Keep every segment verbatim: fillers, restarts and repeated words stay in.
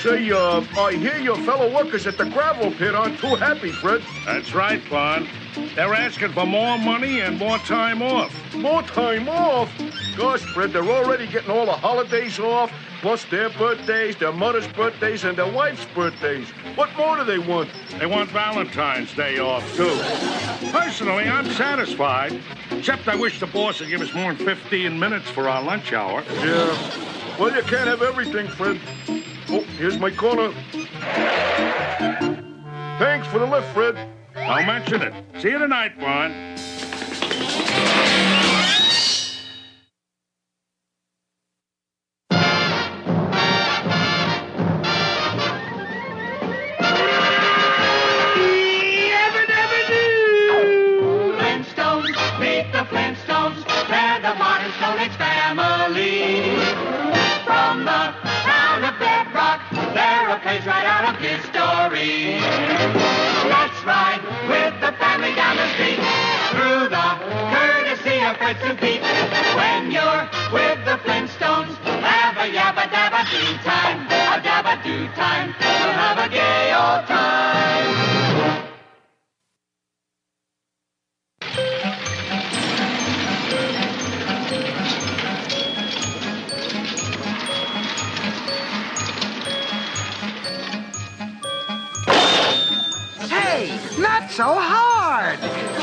Say, uh, I hear your fellow workers at the gravel pit aren't too happy, Fred. That's right, Bond. They're asking for more money and more time off. More time off? Gosh, Fred, they're already getting all the holidays off, plus their birthdays, their mother's birthdays, and their wife's birthdays. What more do they want? They want Valentine's Day off, too. Personally, I'm satisfied. Except I wish the boss would give us more than fifteen minutes for our lunch hour. Yeah. Well, you can't have everything, Fred. Oh, here's my corner. Thanks for the lift, Fred. I'll mention it. See you tonight, Bond. Flintstones, meet the Flintstones. They're the modern Stone Age family. From the town of Bedrock, they're a page right out of history. Let's ride with the family down the street through the courtesy of Fred and Pete. When you're with the Flintstones, have a yabba dabba do time, a dabba do time. We'll have a gay old time. Not so hard.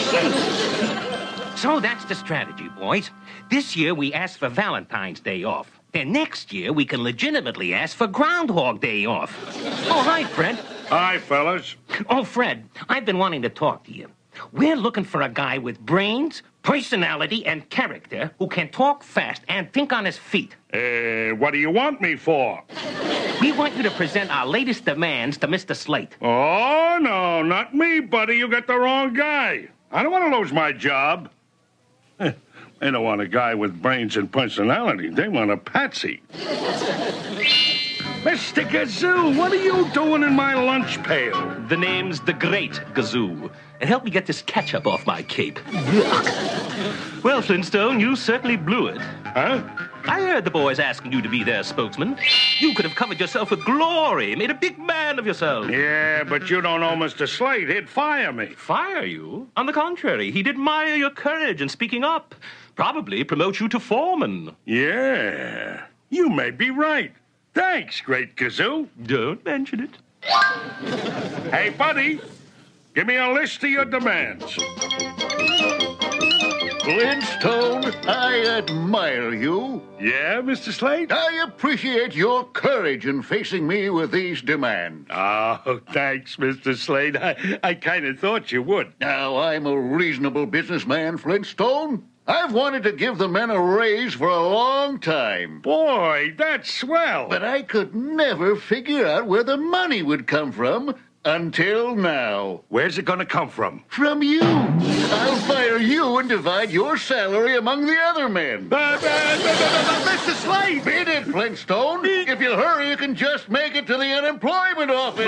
So that's the strategy, boys. This year we ask for Valentine's Day off. Then next year we can legitimately ask for Groundhog Day off. Oh, hi, Fred. Hi, fellas. Oh, Fred, I've been wanting to talk to you. We're looking for a guy with brains, personality, and character who can talk fast and think on his feet. Uh, what do you want me for? We want you to present our latest demands to Mister Slate. Oh, no, not me, buddy. You got the wrong guy. I don't want to lose my job. They don't want a guy with brains and personality. They want a patsy. Mister Gazoo, what are you doing in my lunch pail? The name's the Great Gazoo. And help me get this ketchup off my cape. Well, Flintstone, you certainly blew it. Huh? I heard the boys asking you to be their spokesman. You could have covered yourself with glory, made a big man of yourself. Yeah, but you don't know Mister Slate. He'd fire me. Fire you? On the contrary, he'd admire your courage in speaking up. Probably promote you to foreman. Yeah, you may be right. Thanks, Great Gazoo. Don't mention it. Hey, buddy, give me a list of your demands. Flintstone, I admire you. Yeah, Mister Slate? I appreciate your courage in facing me with these demands. Oh, thanks, Mister Slate. I, I kind of thought you would. Now, I'm a reasonable businessman, Flintstone. I've wanted to give the men a raise for a long time. Boy, that's swell. But I could never figure out where the money would come from until now. Where's it going to come from? From you. I'll fire you and divide your salary among the other men. Uh, uh, uh, uh, Mister Slate! Beat it, Flintstone. If you hurry, you can just make it to the unemployment office.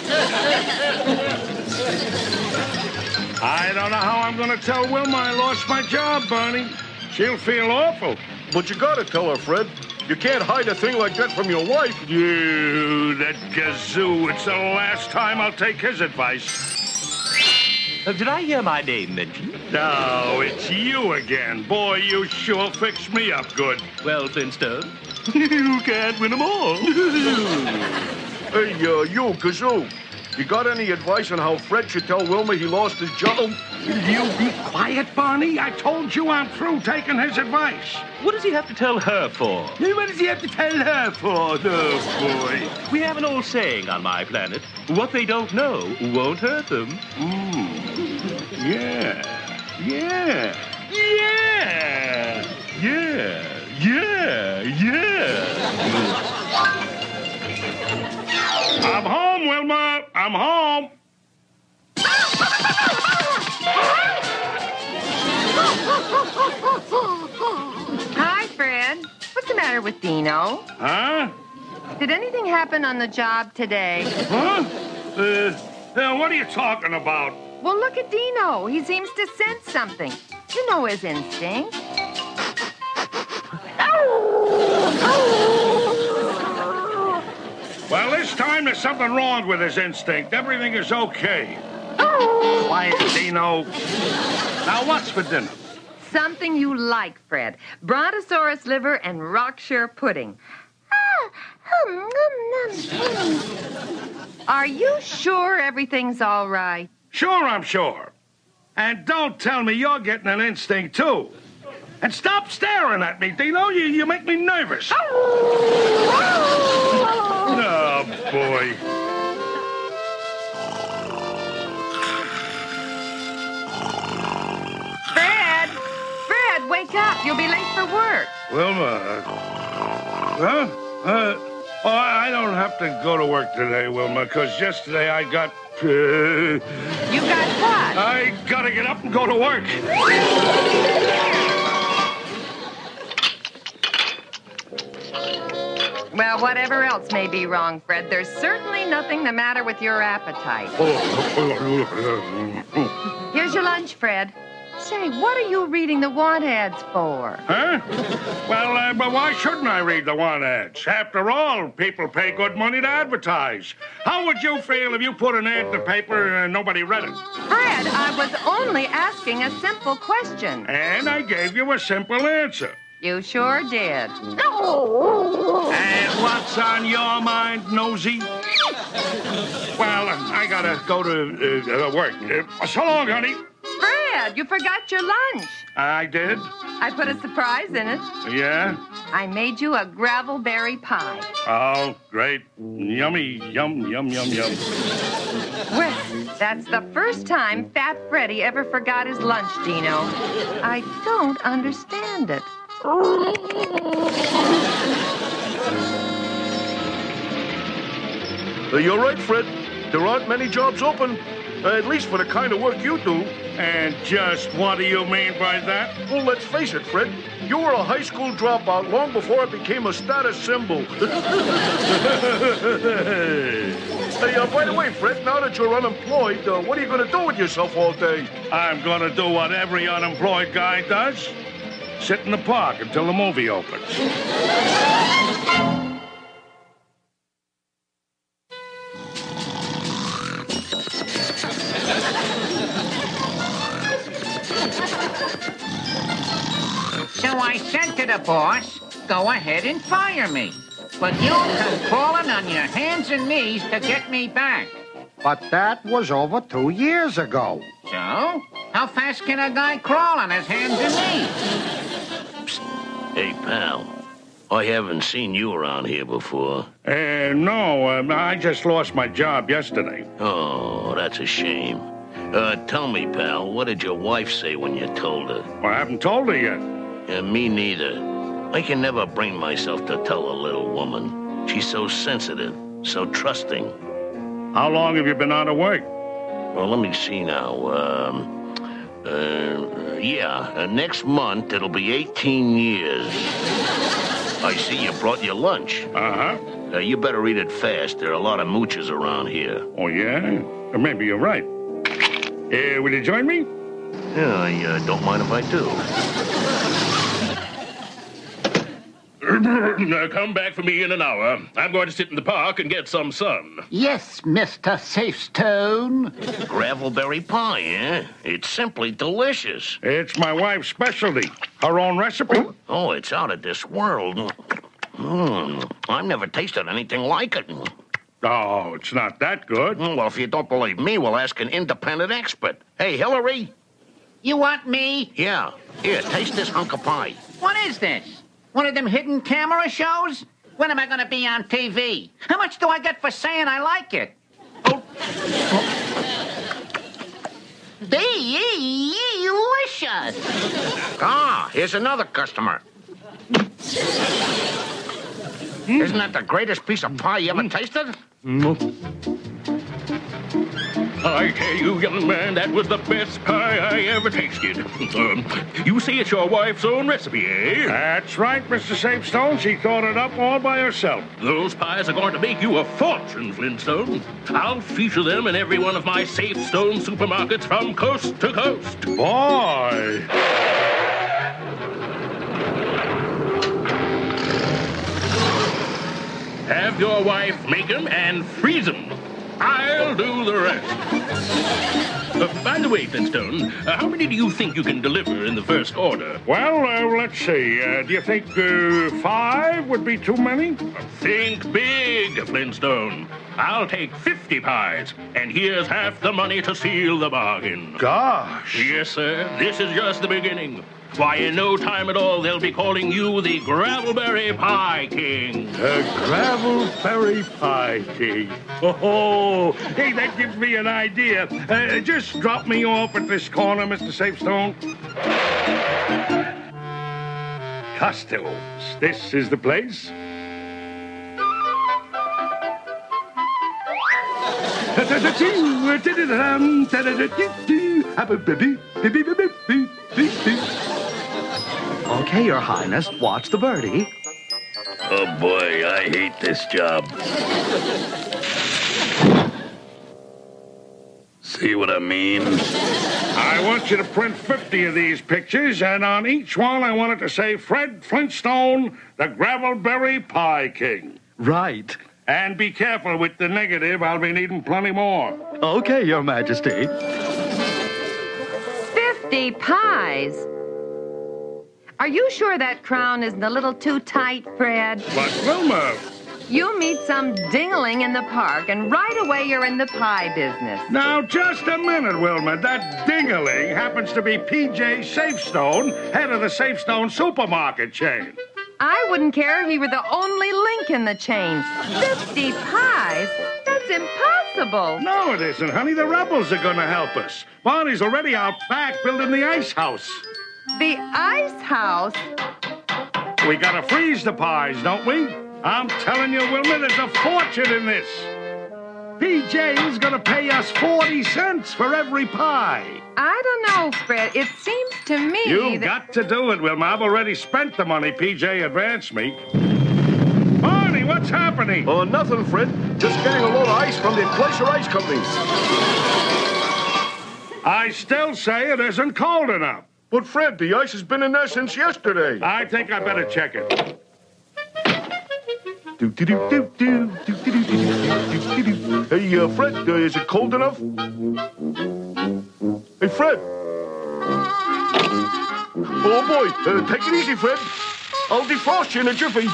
I don't know how I'm going to tell Wilma I lost my job, Barney. She'll feel awful. But you gotta tell her, Fred. You can't hide a thing like that from your wife. You, that Gazoo. It's the last time I'll take his advice. Uh, did I hear my name mentioned? No, it's you again. Boy, you sure fixed me up good. Well, Flintstone, you can't win them all. Hey, uh, you, Gazoo. You got any advice on how Fred should tell Wilma he lost his job? You be quiet, Barney. I told you I'm through taking his advice. What does he have to tell her for? What does he have to tell her for? Oh, boy. We have an old saying on my planet, what they don't know won't hurt them. Mm. Yeah. Yeah. Yeah. Yeah. Yeah. Yeah. I'm home, Wilma. I'm home. Hi, Fred. What's the matter with Dino? Huh? Did anything happen on the job today? Huh? Uh, uh, what are you talking about? Well, look at Dino. He seems to sense something. You know his instinct. Well, this time there's something wrong with his instinct. Everything is okay. Quiet, Dino. Now, what's for dinner? Something you like, Fred. Brontosaurus liver and Rockshire pudding. Are you sure everything's all right? Sure, I'm sure. And don't tell me you're getting an instinct, too. And stop staring at me, Dino. You, you make me nervous. Oh, boy. Fred! Fred, wake up. You'll be late for work. Wilma, uh, huh? Uh, oh, I don't have to go to work today, Wilma, because yesterday I got... Uh, You got what? I gotta get up and go to work. Well, whatever else may be wrong, Fred, there's certainly nothing the matter with your appetite. Here's your lunch, Fred. Say, what are you reading the want ads for? Huh? Well, uh, but why shouldn't I read the want ads? After all, people pay good money to advertise. How would you feel if you put an ad in the paper and nobody read it? Fred, I was only asking a simple question. And I gave you a simple answer. You sure did. And what's on your mind, nosy? Well, I gotta go to uh, work. Uh, so long, honey. Fred, you forgot your lunch. I did? I put a surprise in it. Yeah? I made you a gravelberry pie. Oh, great. Yummy, yum, yum, yum, yum. Well, that's the first time Fat Freddy ever forgot his lunch, Dino. I don't understand it. Uh, you're right, Fred. There aren't many jobs open, uh, at least for the kind of work you do. And just what do you mean by that? Well, let's face it, Fred. You were a high school dropout long before it became a status symbol. Hey, uh, by the way, Fred, now that you're unemployed, uh, what are you going to do with yourself all day? I'm gonna do what every unemployed guy does. Sit in the park until the movie opens. So I said to the boss, go ahead and fire me. But you'll come crawling on your hands and knees to get me back. But that was over two years ago. So? How fast can a guy crawl on his hands and knees? Hey, pal. I haven't seen you around here before. Uh, no, um, I just lost my job yesterday. Oh, that's a shame. Uh, tell me, pal, what did your wife say when you told her? Well, I haven't told her yet. Uh, me neither. I can never bring myself to tell a little woman. She's so sensitive, so trusting. How long have you been out of work? Well, let me see now. Um, uh, yeah, uh, next month it'll be eighteen years. I see you brought your lunch. Uh-huh. Uh, you better eat it fast. There are a lot of mooches around here. Oh, yeah? Uh, maybe you're right. Uh, will you join me? Yeah, I uh, don't mind if I do. Now, come back for me in an hour. I'm going to sit in the park and get some sun. Yes, Mister Safestone. Gravelberry pie, eh? It's simply delicious. It's my wife's specialty. Her own recipe. Oh, it's out of this world. Mm, I've never tasted anything like it. Oh, it's not that good. Well, if you don't believe me, we'll ask an independent expert. Hey, Hillary? You want me? Yeah. Here, taste this hunk of pie. What is this? One of them hidden camera shows? When am I going to be on T V? How much do I get for saying I like it? Oh. Delicious. Ah, here's another customer. Isn't that the greatest piece of pie you ever tasted? I tell you, young man, that was the best pie I ever tasted. Um, you say it's your wife's own recipe, eh? That's right, Mister Safestone. She thought it up all by herself. Those pies are going to make you a fortune, Flintstone. I'll feature them in every one of my Safestone supermarkets from coast to coast. Boy! Have your wife make 'em and freeze 'em. I'll do the rest. Uh, by the way, Flintstone, uh, how many do you think you can deliver in the first order? Well, uh, let's see. Uh, do you think uh, five would be too many? Think big, Flintstone. I'll take fifty pies, and here's half the money to seal the bargain. Gosh. Yes, sir. This is just the beginning. Why, in no time at all, they'll be calling you the Gravelberry Pie King. The Gravelberry Pie King. Oh, hey, that gives me an idea. Uh, just drop me off at this corner, Mister Safestone. Costello's. This is the place. Okay, Your Highness, watch the birdie. Oh, boy, I hate this job. See what I mean? I want you to print fifty of these pictures, and on each one I want it to say Fred Flintstone, the Gravelberry Pie King. Right. And be careful with the negative. I'll be needing plenty more. Okay, Your Majesty. Fifty pies? Are you sure that crown isn't a little too tight, Fred? But, Wilma... You meet some dingling in the park, and right away you're in the pie business. Now, just a minute, Wilma. That dingling happens to be P J Safestone, head of the Safestone supermarket chain. I wouldn't care if he were the only link in the chain. Fifty pies? That's impossible. No, it isn't, honey. The rebels are going to help us. Barney's already out back building the ice house. The ice house? We got to freeze the pies, don't we? I'm telling you, Wilma, there's a fortune in this. P J's going to pay us forty cents for every pie. I don't know, Fred. It seems to me You've that... got to do it, Wilma. I've already spent the money P J advanced me. Barney, what's happening? Oh, nothing, Fred. Just getting a load of ice from the Glacier Ice Company. I still say it isn't cold enough. But, Fred, the ice has been in there since yesterday. I think I better check it. Do, do, do, do, do, do, do, do, do, do, do. Hey, uh, Fred, uh, is it cold enough? Hey, Fred. Oh, boy. Uh, take it easy, Fred. I'll defrost you in a jiffy.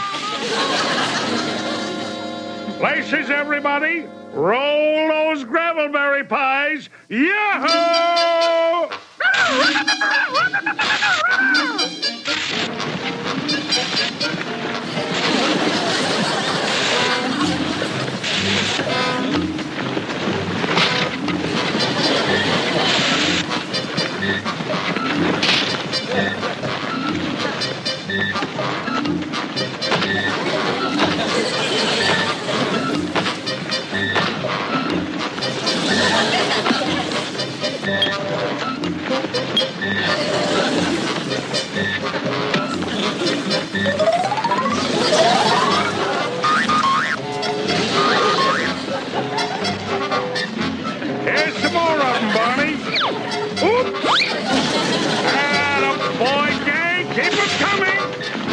Places, everybody. Roll those Gravelberry pies. Yahoo! Here's some more of them, Barney. Oops. Attaboy, gang. Keep them coming.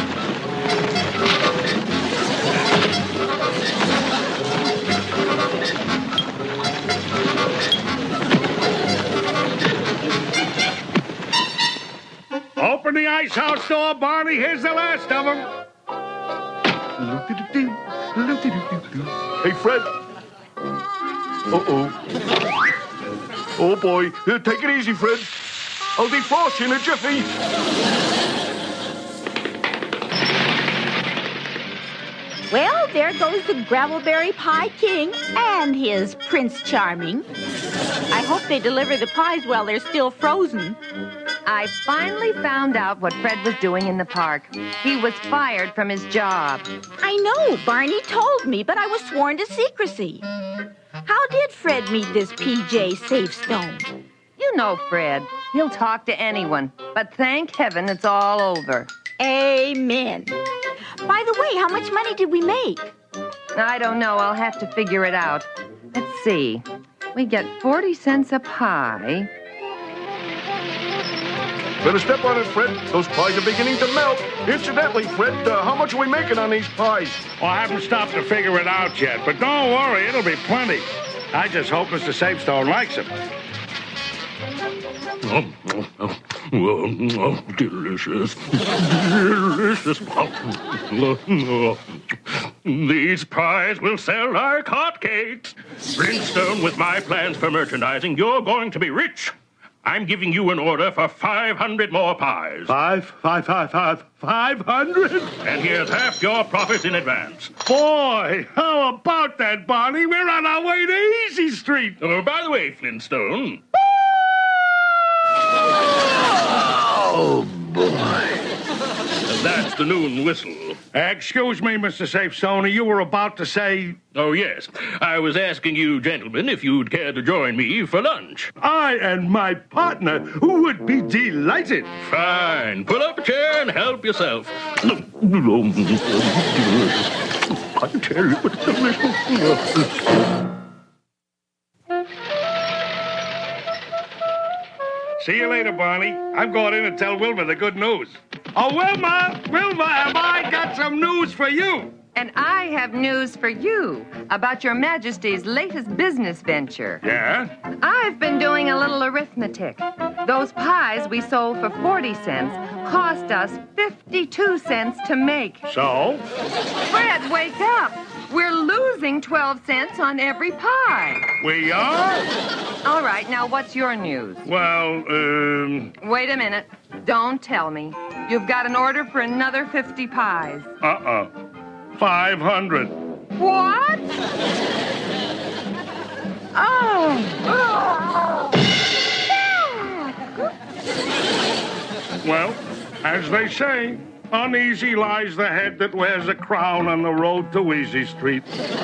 Open the ice house door, Barney. Here's the last of them. Hey, Fred. Uh-oh. Oh, boy. Uh, take it easy, Fred. I'll defrost you in a jiffy. Well, there goes the Gravelberry Pie King and his Prince Charming. I hope they deliver the pies while they're still frozen. I finally found out what Fred was doing in the park. He was fired from his job. I know, Barney told me, but I was sworn to secrecy. How did Fred meet this P J Safestone? You know Fred. He'll talk to anyone. But thank heaven it's all over. Amen. By the way, how much money did we make? I don't know. I'll have to figure it out. Let's see. We get forty cents a pie. Better step on it, Fred. Those pies are beginning to melt. Incidentally, Fred, uh, how much are we making on these pies? Well, I haven't stopped to figure it out yet, but don't worry, it'll be plenty. I just hope Mister Safestone likes them. Oh, oh, oh, oh, oh, delicious. Delicious. Oh, oh. These pies will sell like hotcakes. Flintstone, with my plans for merchandising, you're going to be rich. I'm giving you an order for five hundred more pies. Five, five, five, five, five hundred? And here's half your profits in advance. Boy, how about that, Barney? We're on our way to Easy Street. Oh, by the way, Flintstone. Oh, boy. That's the noon whistle. Excuse me, Mister Safestone, you were about to say... Oh, yes. I was asking you gentlemen if you'd care to join me for lunch. I and my partner would be delighted. Fine. Pull up a chair and help yourself. I tell you, it's delicious. See you later, Barney. I'm going in and tell Wilma the good news. Oh, Wilma! Wilma, have I got some news for you? And I have news for you about Your Majesty's latest business venture. Yeah? I've been doing a little arithmetic. Those pies we sold for forty cents cost us fifty-two cents to make. So? Fred, wake up. We're losing twelve cents on every pie. We are? All right, now what's your news? Well, um... Wait a minute. Don't tell me. You've got an order for another fifty pies. Uh-uh. five hundred. What? Oh. Well, as they say, uneasy lies the head that wears a crown on the road to Easy Street.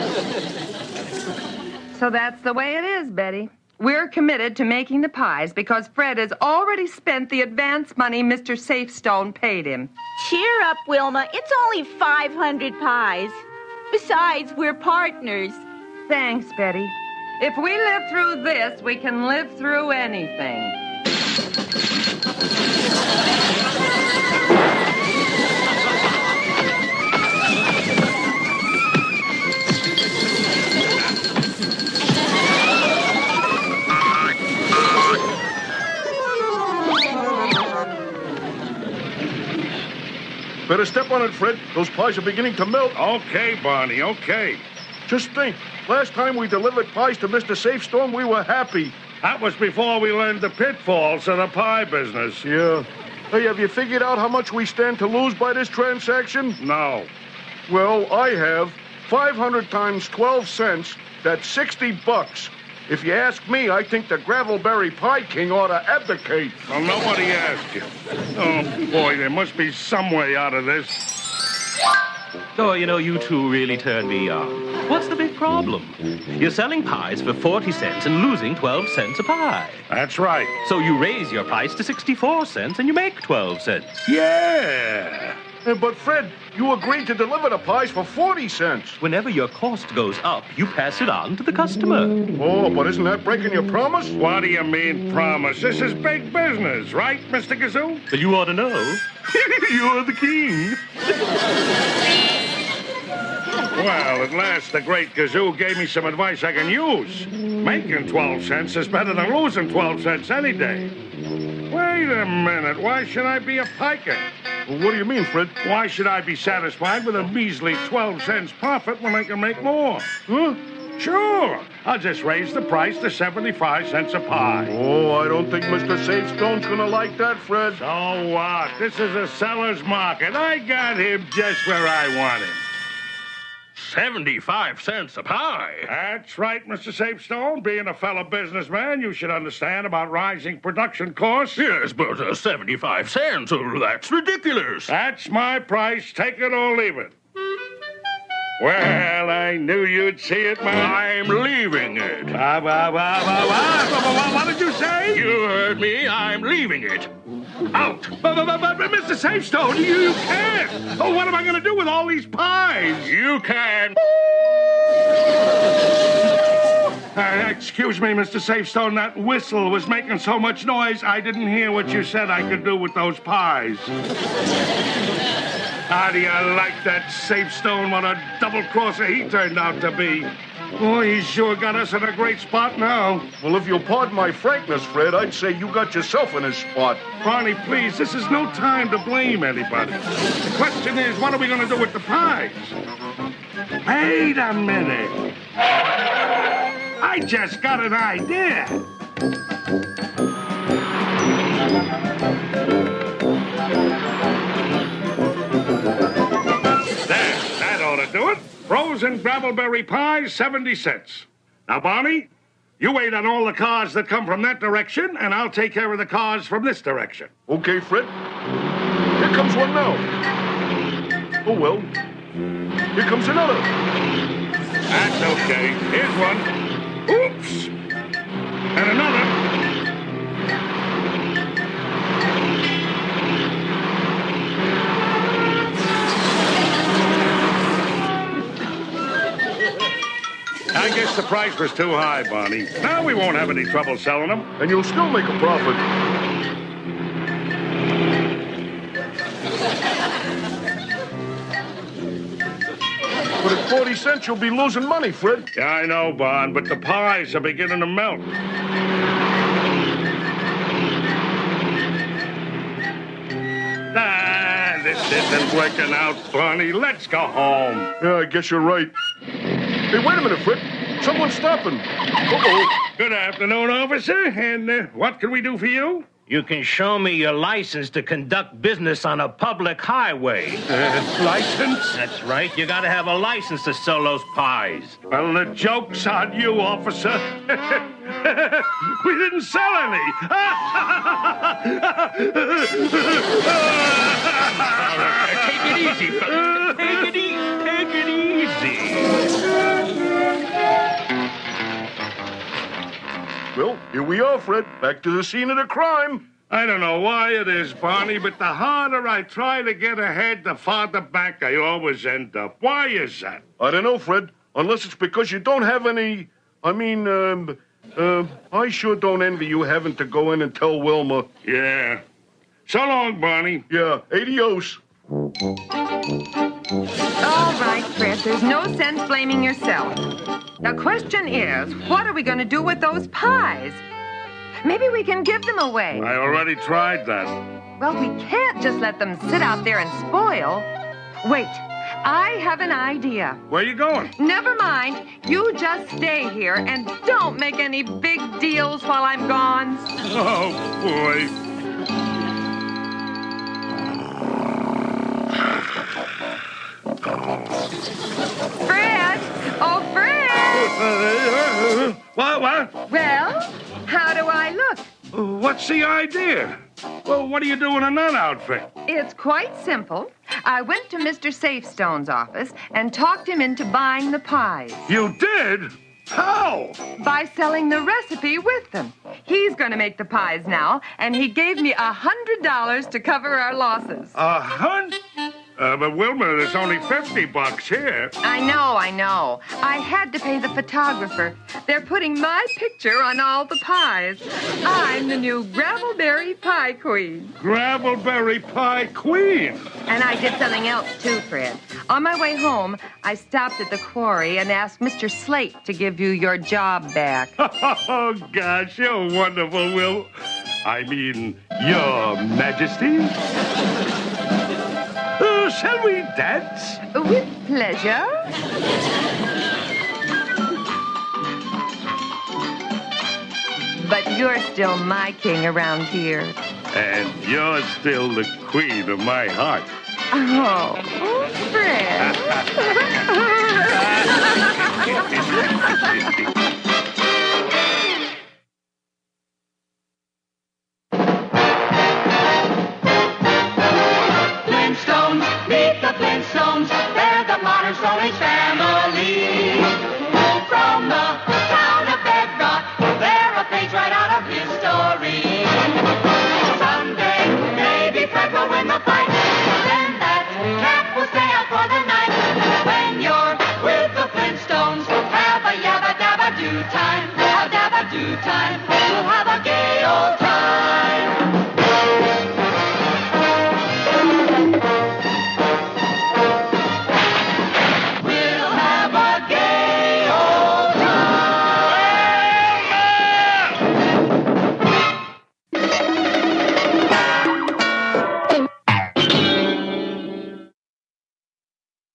So that's the way it is, Betty. We're committed to making the pies because Fred has already spent the advance money Mister Safestone paid him. Cheer up, Wilma. It's only five hundred pies. Besides, we're partners. Thanks, Betty. If we live through this, we can live through anything. Better step on it, Fred. Those pies are beginning to melt. Okay, Barney, okay. Just think, last time we delivered pies to Mister Safestone, we were happy. That was before we learned the pitfalls of the pie business. Yeah. Hey, have you figured out how much we stand to lose by this transaction? No. Well, I have. five hundred times twelve cents, that's sixty bucks. If you ask me, I think the Gravelberry Pie King ought to abdicate. Well, nobody asked you. Oh, boy, there must be some way out of this. Oh, you know, you two really turn me on. What's the big problem? You're selling pies for forty cents and losing twelve cents a pie. That's right. So you raise your price to sixty-four cents and you make twelve cents. Yeah. Uh, but, Fred, you agreed to deliver the pies for forty cents. Whenever your cost goes up, you pass it on to the customer. Oh, but isn't that breaking your promise? What do you mean, promise? This is big business, right, Mister Gazoo? Well, you ought to know. You're the king. Well, at last, the great Gazoo gave me some advice I can use. Making twelve cents is better than losing twelve cents any day. Wait a minute. Why should I be a piker? Well, what do you mean, Fred? Why should I be satisfied with a measly twelve cents profit when I can make more? Huh? Sure. I'll just raise the price to seventy-five cents a pie. Oh, I don't think Mister Safestone's gonna like that, Fred. So what? This is a seller's market. I got him just where I want him. seventy-five cents a pie. That's right, Mister Safestone. Being a fellow businessman, you should understand about rising production costs. Yes, but uh, seventy-five cents, oh, that's ridiculous. That's my price. Take it or leave it. Well, I knew you'd see it, man. I'm leaving it. Wah, wah, wah, wah, wah. What did you say? You heard me. I'm leaving it. Out. But, but, but, but Mister Safestone, you, you can't. Oh, what am I going to do with all these pies? You can. Uh, excuse me, Mister Safestone, that whistle was making so much noise, I didn't hear what you said I could do with those pies. How do you like that Safestone? What a double-crosser he turned out to be. Boy, he sure got us in a great spot now. Well, if you'll pardon my frankness, Fred, I'd say you got yourself in this spot. Barney, please, this is no time to blame anybody. The question is, what are we going to do with the pies? Wait a minute. I just got an idea. There, that ought to do it. Frozen gravelberry pies, seventy cents. Now, Barney, you wait on all the cars that come from that direction, and I'll take care of the cars from this direction. Okay, Fred. Here comes one now. Oh, well. Here comes another. That's okay. Here's one. Oops. And another. I guess the price was too high, Barney. Now we won't have any trouble selling them. And you'll still make a profit. But at forty cents, you'll be losing money, Fred. Yeah, I know, Bon, but the pies are beginning to melt. Ah, this isn't working out, Barney. Let's go home. Yeah, I guess you're right. Hey, wait a minute, Fred. Someone's stopping. Uh-oh. Good afternoon, officer. And uh, what can we do for you? You can show me your license to conduct business on a public highway. Uh, license? That's right. You gotta have a license to sell those pies. Well, the joke's on you, officer. We didn't sell any. Take it easy, fellas. Take it easy. Take it easy. Well, here we are, Fred. Back to the scene of the crime. I don't know why it is, Barney, but the harder I try to get ahead, the farther back I always end up. Why is that? I don't know, Fred. Unless it's because you don't have any... I mean, um... Uh, I sure don't envy you having to go in and tell Wilma. Yeah. So long, Barney. Yeah, adios. All right, Fred, there's no sense blaming yourself. The question is, what are we going to do with those pies? Maybe we can give them away. I already tried that. Well, we can't just let them sit out there and spoil. Wait, I have an idea. Where you going? Never mind. You just stay here and don't make any big deals while I'm gone. Oh, boy. Fred! Oh, Fred! What, what? Well, how do I look? What's the idea? Well, what are you doing in that outfit? It's quite simple. I went to Mister Safestone's office and talked him into buying the pies. You did? How? By selling the recipe with them. He's going to make the pies now, and he gave me a hundred dollars to cover our losses. A hundred? Uh, but Wilma, there's only fifty bucks here. I know, I know. I had to pay the photographer. They're putting my picture on all the pies. I'm the new Gravelberry Pie Queen. Gravelberry Pie Queen? And I did something else, too, Fred. On my way home, I stopped at the quarry and asked Mister Slate to give you your job back. Oh, gosh, you're wonderful, Will. I mean, Your Majesty. Uh, shall we dance? With pleasure. But you're still my king around here. And you're still the queen of my heart. Oh, Fred. Flintstones, meet the Flintstones. They're the modern Stone Age family.